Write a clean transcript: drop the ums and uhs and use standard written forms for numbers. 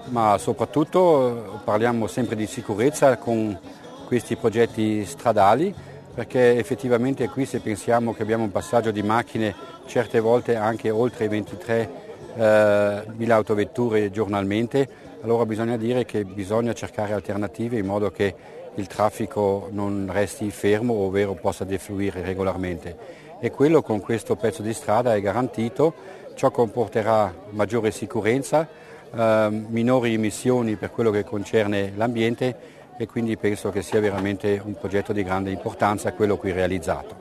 Ma soprattutto parliamo sempre di sicurezza con questi progetti stradali, perché effettivamente qui, se pensiamo che abbiamo un passaggio di macchine certe volte anche oltre i 23.000 autovetture giornalmente, allora bisogna dire che bisogna cercare alternative in modo che il traffico non resti fermo, ovvero possa defluire regolarmente. E quello con questo pezzo di strada è garantito. Ciò comporterà maggiore sicurezza, minori emissioni per quello che concerne l'ambiente, e quindi penso che sia veramente un progetto di grande importanza quello qui realizzato.